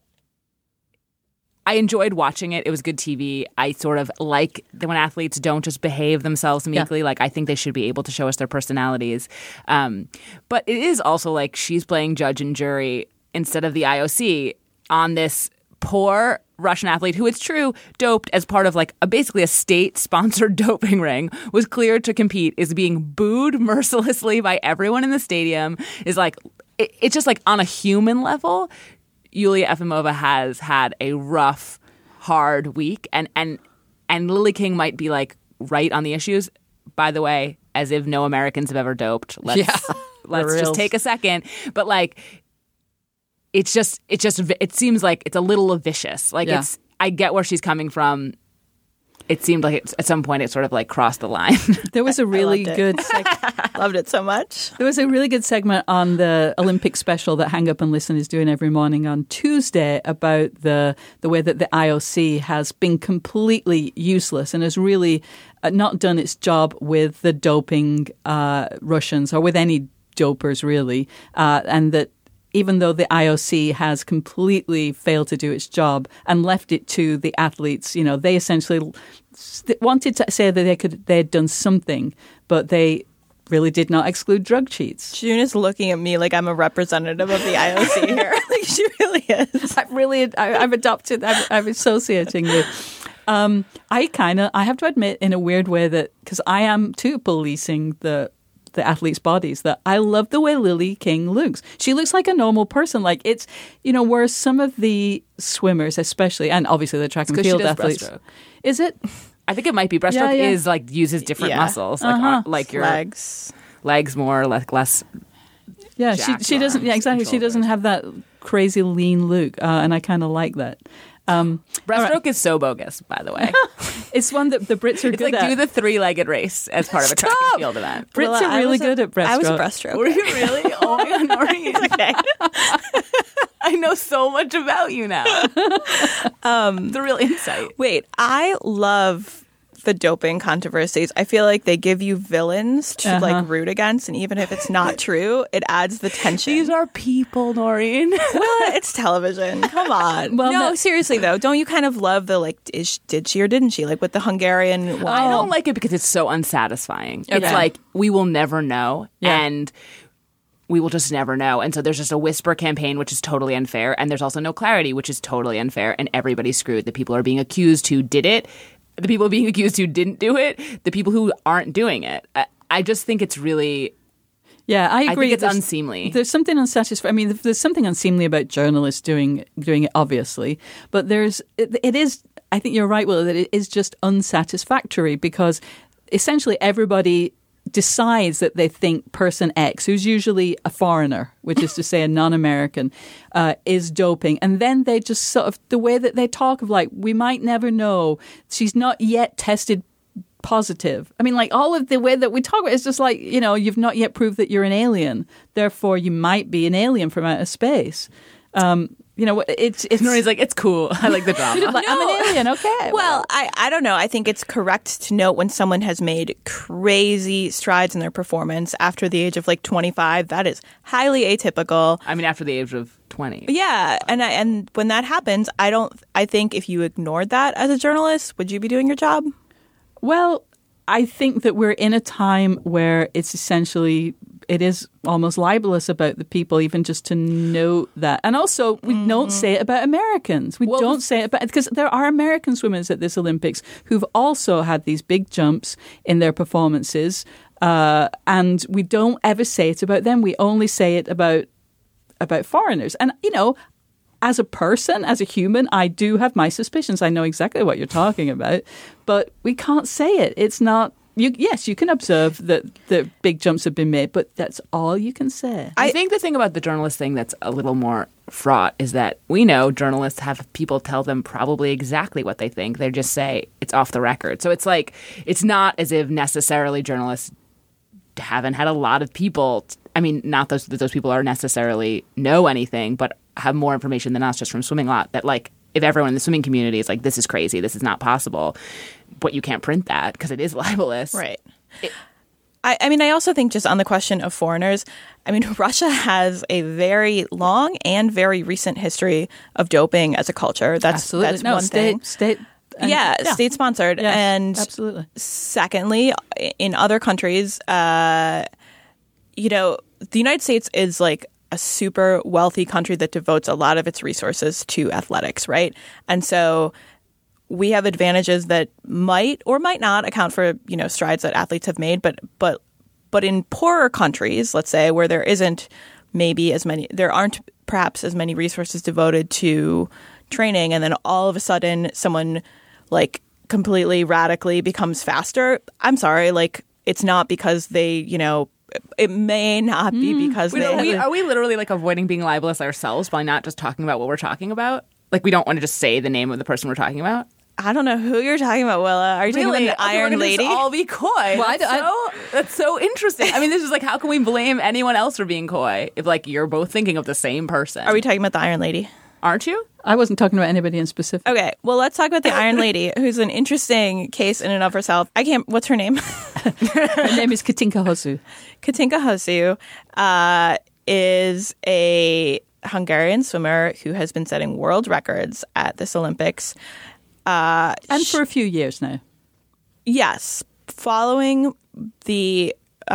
I enjoyed watching it. It was good TV. I sort of like when athletes don't just behave themselves meekly. Like, I think they should be able to show us their personalities. But it is also like she's playing judge and jury instead of the IOC on this poor Russian athlete who, it's true, doped as part of like basically a state-sponsored doping ring, was cleared to compete, is being booed mercilessly by everyone in the stadium, is like it's just like on a human level, Yulia Efimova has had a rough, hard week, and Lily King might be like right on the issues. By the way, as if no Americans have ever doped. Let's just take a second. But like, it seems like it's a little vicious. Like I get where she's coming from. It seemed like at some point it sort of like crossed the line. There was a really good loved it so much. There was a really good segment on the Olympic special that Hang Up and Listen is doing every morning on Tuesday about the way that the IOC has been completely useless and has really not done its job with the doping Russians or with any dopers really, and that even though the IOC has completely failed to do its job and left it to the athletes, you know, they essentially wanted to say that they had done something, but they really did not exclude drug cheats. June is looking at me like I'm a representative of the IOC here. Like she really is. I'm adopted. I'm associating you. I have to admit in a weird way that, because I am too policing the athletes' bodies, that I love the way Lily King looks. She looks like a normal person. Like it's, you know, whereas some of the swimmers, especially, and obviously the track and field athletes. Breaststroke. Is it? I think it might be. Breaststroke is like uses different muscles, like your legs more, like less. Yeah, she doesn't. Yeah, exactly. She doesn't have that crazy lean look, and I kind of like that. Breaststroke is so bogus, by the way. It's one that the Brits are good at. Do the 3-legged race as part of a track and field event. Brits are really good at breaststroke. I was a breaststroke. Were you really? Oh my God, Noreen. It's okay. I know so much about you now. The real insight. Wait, I love the doping controversies. I feel like they give you villains to like root against, and even if it's not true, it adds the tension. These are people, Noreen. Well, it's television. Come on. Well, no, seriously though, don't you kind of love the like? Did she or didn't she? Like with the Hungarian. I don't like it because it's so unsatisfying. Okay. It's like we will never know, and we will just never know. And so there's just a whisper campaign, which is totally unfair, and there's also no clarity, which is totally unfair, and everybody's screwed. The people are being accused who did it. The people being accused who didn't do it, the people who aren't doing it. I just think it's really... Yeah, I agree. I think it's unseemly. There's something unsatisfying. I mean, there's something unseemly about journalists doing it, obviously. But it is, I think you're right, Will, that it is just unsatisfactory because essentially everybody decides that they think person X, who's usually a foreigner, which is to say a non-American, is doping. And then they just sort of, the way that they talk of like, we might never know, she's not yet tested positive. I mean, like all of the way that we talk about it, it's just like, you know, you've not yet proved that you're an alien. Therefore, you might be an alien from outer space. You know, it's Noreen's like, it's cool. I like the drama. I'm an alien, okay. Well, I don't know. I think it's correct to note when someone has made crazy strides in their performance after the age of like 25. That is highly atypical. I mean, after the age of 20. Yeah, and when that happens, I think if you ignored that as a journalist, would you be doing your job? Well, I think that we're in a time where it's essentially, it is almost libelous about the people, even just to note that. And also, we don't say it about Americans. We don't say it about, because there are American swimmers at this Olympics who've also had these big jumps in their performances. And we don't ever say it about them. We only say it about foreigners. And, you know, as a person, as a human, I do have my suspicions. I know exactly what you're talking about, but we can't say it. It's not. Yes, you can observe that the big jumps have been made, but that's all you can say. I think the thing about the journalist thing that's a little more fraught is that we know journalists have people tell them probably exactly what they think. They just say it's off the record. So it's like, it's not as if necessarily journalists haven't had a lot of people. I mean, not those people are necessarily know anything, but have more information than us just from Swimming Lot. That like, if everyone in the swimming community is like, this is crazy, this is not possible, but you can't print that because it is libelous. Right. I mean, I also think just on the question of foreigners, I mean, Russia has a very long and very recent history of doping as a culture. That's one thing. State sponsored. Yes, and absolutely. Secondly, in other countries, you know, the United States is like a super wealthy country that devotes a lot of its resources to athletics, right? And so we have advantages that might or might not account for, you know, strides that athletes have made, but in poorer countries, let's say, where there isn't there aren't perhaps as many resources devoted to training, and then all of a sudden someone like completely radically becomes faster. I'm sorry, like it's not because they, it may not be because are we literally like avoiding being libelous ourselves by not just talking about what we're talking about? Like we don't want to just say the name of the person we're talking about? I don't know who you're talking about, Willa. Are you talking about the Iron Lady? All be coy. Well, that's so interesting. I mean, this is like, how can we blame anyone else for being coy if like you're both thinking of the same person? Are we talking about the Iron Lady? Aren't you? I wasn't talking about anybody in specific. Okay, well, let's talk about the Iron Lady, who's an interesting case in and of herself. What's her name? Her name is Katinka Hosszú. Katinka Hosszú is a Hungarian swimmer who has been setting world records at this Olympics. And for a few years now. Yes. Following the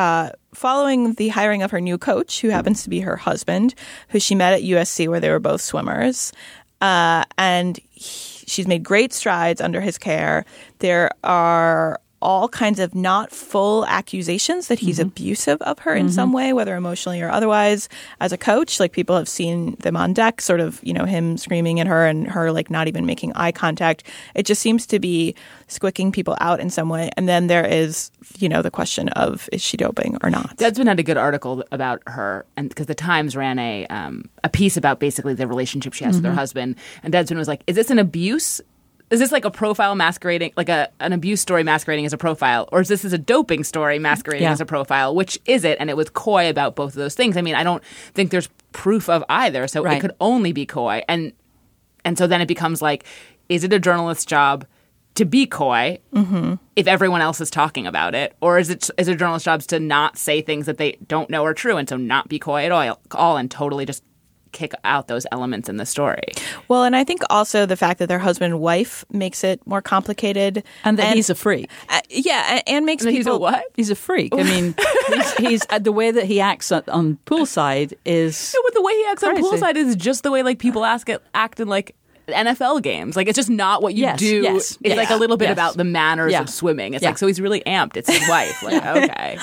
hiring of her new coach, who happens to be her husband, who she met at USC where they were both swimmers. And she's made great strides under his care. There are all kinds of not full accusations that he's abusive of her in some way, whether emotionally or otherwise. As a coach, like people have seen them on deck, sort of, him screaming at her and her like not even making eye contact. It just seems to be squicking people out in some way. And then there is, the question of, is she doping or not? Deadspin had a good article about her, and because the Times ran a piece about basically the relationship she has with her husband. And Deadspin was like, is this an abuse? Is this like a profile masquerading, like an abuse story masquerading as a profile? Or is this a doping story masquerading as a profile? Which is it? And it was coy about both of those things. I mean, I don't think there's proof of either. So it could only be coy. And so then it becomes like, is it a journalist's job to be coy if everyone else is talking about it? Or is it a journalist's job to not say things that they don't know are true and so not be coy at all and totally just kick out those elements in the story? Well, and I think also the fact that they're husband and wife makes it more complicated. And that he's a freak. And makes people... He's a what? He's a freak. I mean, he's the way that he acts on poolside is... No, but the way he acts crazy. on poolside is just the way like people act in like NFL games. Like it's just not what you do. Yes, it's like a little bit about the manners of swimming. It's like, so he's really amped. It's his wife. Like, okay.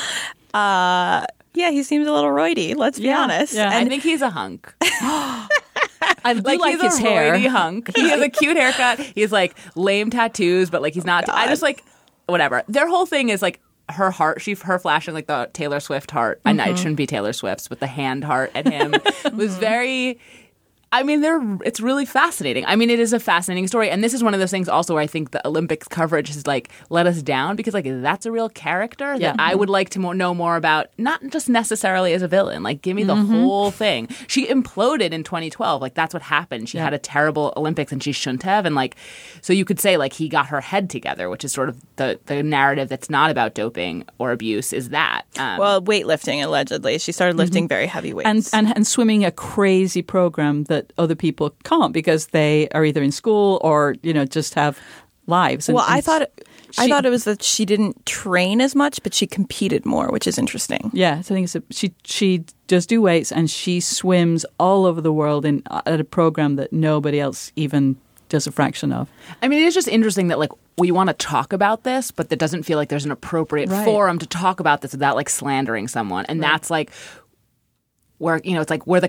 Yeah, he seems a little roidy, let's be honest. Yeah. And I think he's a hunk. I do like his hair. Roidy hunk. He has a cute haircut. He has like lame tattoos, but like he's not. I just like whatever. Their whole thing is like her heart. Her flashing like the Taylor Swift heart. I know it shouldn't be Taylor Swift's, but the hand heart at him was very. I mean, it's really fascinating. I mean, it is a fascinating story. And this is one of those things also where I think the Olympics coverage has like let us down because like that's a real character that I would like to know more about, not just necessarily as a villain. Like give me the whole thing. She imploded in 2012. Like that's what happened. She had a terrible Olympics and she shouldn't have. And like, so you could say like he got her head together, which is sort of the narrative that's not about doping or abuse is that. Well, weightlifting, allegedly. She started lifting very heavy weights. And swimming a crazy program that other people can't because they are either in school or just have lives. Well, I thought it was that she didn't train as much, but she competed more, which is interesting. Yeah, I think she does do weights and she swims all over the world at a program that nobody else even does a fraction of. I mean, it is just interesting that like we want to talk about this, but that doesn't feel like there's an appropriate forum to talk about this without like slandering someone, and that's like. Where, it's like where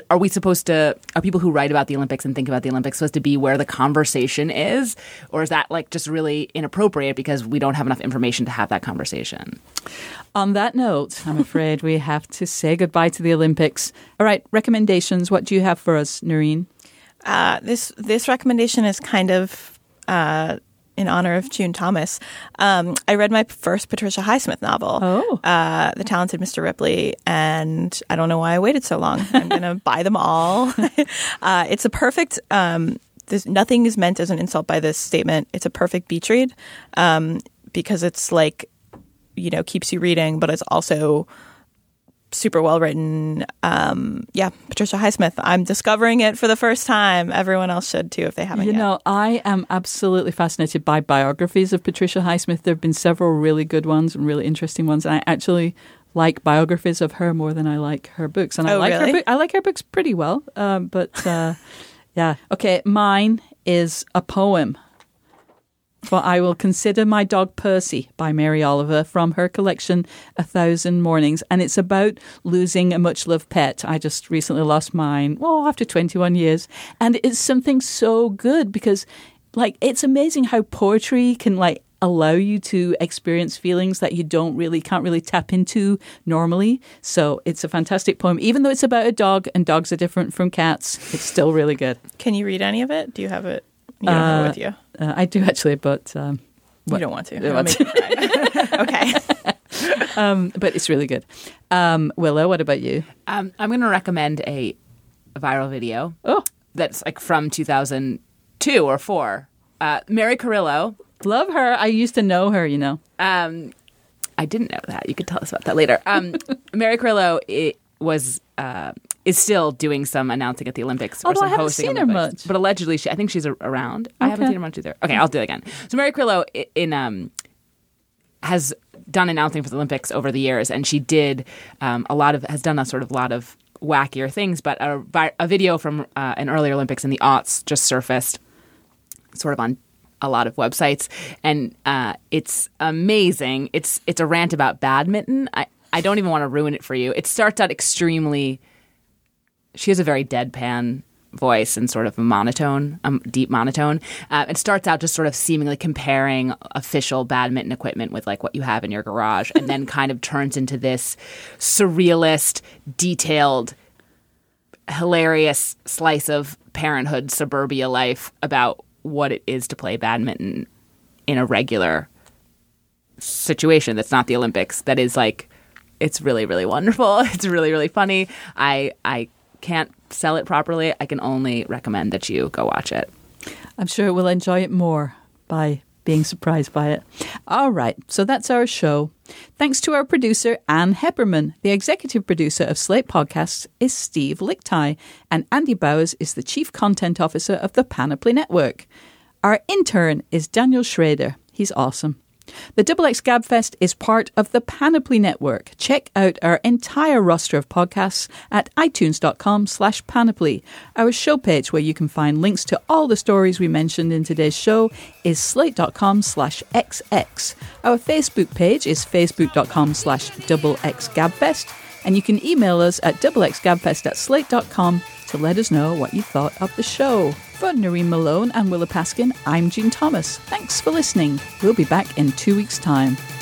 are people who write about the Olympics and think about the Olympics supposed to be where the conversation is? Or is that like just really inappropriate because we don't have enough information to have that conversation? On that note, I'm afraid we have to say goodbye to the Olympics. All right, recommendations. What do you have for us, Noreen? This recommendation is kind of in honor of June Thomas. I read my first Patricia Highsmith novel, The Talented Mr. Ripley, and I don't know why I waited so long. I'm going to buy them all. It's a perfect, nothing is meant as an insult by this statement. It's a perfect beach read because it's like, keeps you reading, but it's also super well written. Patricia Highsmith. I'm discovering it for the first time. Everyone else should too if they haven't yet. I am absolutely fascinated by biographies of Patricia Highsmith. There have been several really good ones and really interesting ones. And I actually like biographies of her more than I like her books. And I like her books pretty well. Okay, mine is a poem. for I Will Consider My Dog Percy by Mary Oliver from her collection 1,000 Mornings. And it's about losing a much-loved pet. I just recently lost mine, after 21 years. And it's something so good because, it's amazing how poetry can, allow you to experience feelings that you can't really tap into normally. So it's a fantastic poem. Even though it's about a dog and dogs are different from cats, it's still really good. Can you read any of it? Do you have it? You don't have it with you? I do actually, but... you don't want to. Okay. But it's really good. Willow, what about you? I'm going to recommend a viral video. Oh. That's from 2002 or 4. Mary Carrillo. Love her. I used to know her, you know. I didn't know that. You could tell us about that later. Mary Carrillo is still doing some announcing at the Olympics. Although I haven't seen her much. But allegedly, I think she's around. Okay. I haven't seen her much either. Okay, I'll do it again. So Mary Carrillo has done announcing for the Olympics over the years, and she did has done a lot of wackier things. But a video from an earlier Olympics in the aughts just surfaced, sort of on a lot of websites, and it's amazing. It's a rant about badminton. I don't even want to ruin it for you. It starts out extremely. She has a very deadpan voice and sort of a monotone, deep monotone. It starts out just sort of seemingly comparing official badminton equipment with what you have in your garage, and then kind of turns into this surrealist, detailed, hilarious slice of parenthood suburbia life about what it is to play badminton in a regular situation that's not the Olympics. That is it's really, really wonderful. It's really, really funny. I can't sell it properly. I can only recommend that you go watch it. I'm sure we'll enjoy it more by being surprised by it. All right, so that's our show. Thanks to our producer, Anne Hepperman. The executive producer of Slate Podcasts is Steve Lichtai, and Andy Bowers is the chief content officer of the Panoply Network. Our intern is Daniel Schrader. He's awesome. The XX Gabfest is part of the Panoply Network. Check out our entire roster of podcasts at itunes.com/panoply. Our show page, where you can find links to all the stories we mentioned in today's show, is slate.com/xx. Our Facebook page is facebook.com/xxgabfest. And you can email us at xxgabfest@slate.com to let us know what you thought of the show. For Noreen Malone and Willa Paskin, I'm Jean Thomas. Thanks for listening. We'll be back in 2 weeks' time.